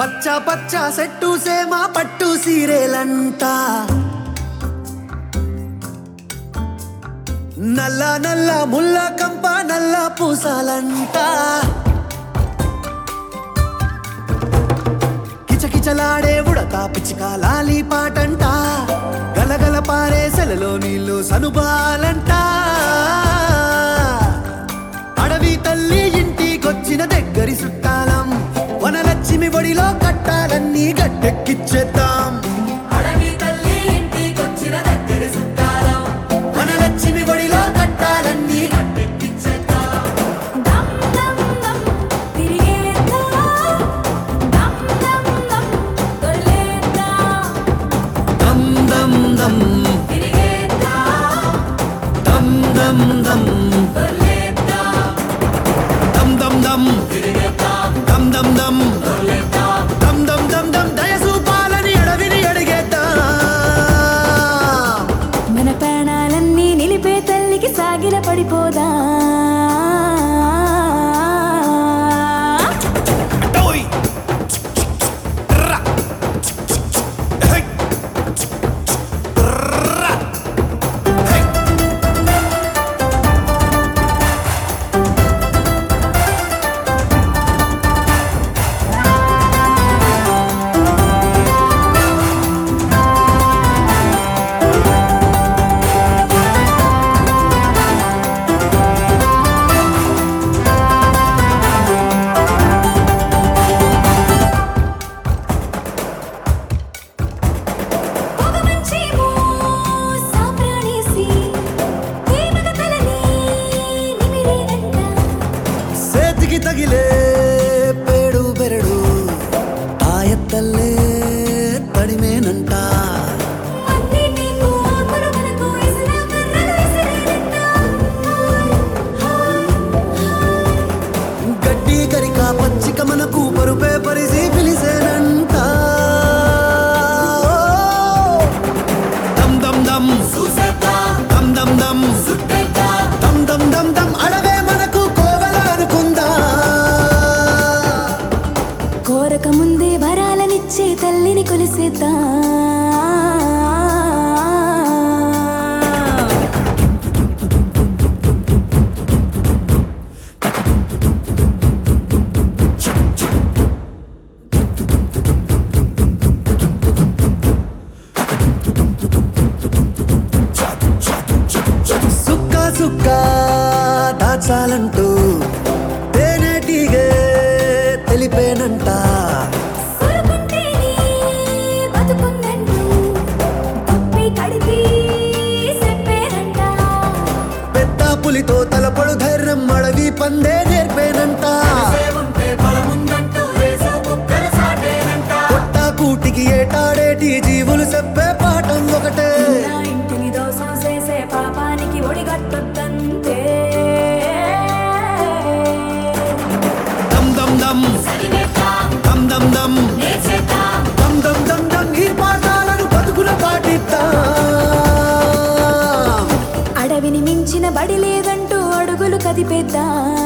పచ్చ పచ్చ సెట్టు సేమ పట్టు సీరేలంట నల్ల నల్ల ముల్ల కంప నల్ల పూసాలంట కిచకిచలాడే ఉడతా పిచ్చిక లాలి పాటంట గలగల పారే సెలలో నీళ్ళు సనుబాలంట అడవి తల్లి ఇంటికొచ్చిన దగ్గరి చుట్టాలం వనలక్ష్మి ఒడిలో కట్టాలన్నీ గట్టెక్కిచ్చేద్దాం అడవి తల్లి ఇంటికొచ్చిన దగ్గరి చుట్టాలం వనలక్ష్మి ఒడిలో కట్టాలన్నీ గట్టెక్కిచ్చేద్దాం దమ్ దమ్ దమ్ తిరిగేద్దాం దమ్ దమ్ దమ్ దొర్లేద్దాం దమ్ దమ్ దమ్ తిరిగేద్దాం దమ్ దమ్ దమ్ దొర్లేద్దాం దమ్ దమ్ దమ్ తిరిగేద్దాం దమ్ దమ్ దమ్ దొర్లేద్దాం దమ్ దమ్ దమ్ దమ్ దయసూపాలని అడవిని అడిగేద్దాం మన ప్రాణాలన్నీ నిలిపే తల్లికి సాగిల పడిపోదా టోయ్ రా హై రా హై పొగమంచేమో సాంబ్రాణేసి ప్రేమగ తలని నిమిరేనంట సేతికి తగిలే పేడు బెరడు తాయత్తల్లే తడిమేనంట అన్నిటికూ ఆకులు మనకు ఇసిన కర్రలు విసిరేనంట గడ్డి కరిక పచ్చిక మనకు పరుపే పరిసి పిలిసేనంట దమ్ దమ్ దమ్ చూసేద్దాం దమ్ దమ్ దమ్ చుట్టేద్దాం దమ్ దమ్ దమ్ దమ్ అడవే మనకు కోవెల అనుకుందా కోరక ముందే వరాలనిచ్చే తల్లిని కొలిసేద్దాం సుక్క సుక్క దాచాలంటూ తేనెటీగే తెలిపేనంట కొరుకుంటేనే బతుకుందంటూ తప్పి కడిగి చెప్పేనంట పెద్ద పులితో తలపడు ధైర్యం అడవి పందే నేర్పేనంట కొట్ట కూటికి ఏటాడేటి జీవులు చెప్పే పాఠం ఒకటే నా ఇంటిని దోసం చేసే పాపానికి ఒడిగట్టొద్దంతే దమ్ దమ్ దమ్ దమ్ దమ్ దమ్ దమ్ దమ్ దమ్ దమ్ ఈ పాఠాలను బతుకుల పాటిద్దాం అడవిని మించిన బడి లేదంటూ అడుగులు కదిపేద్దాం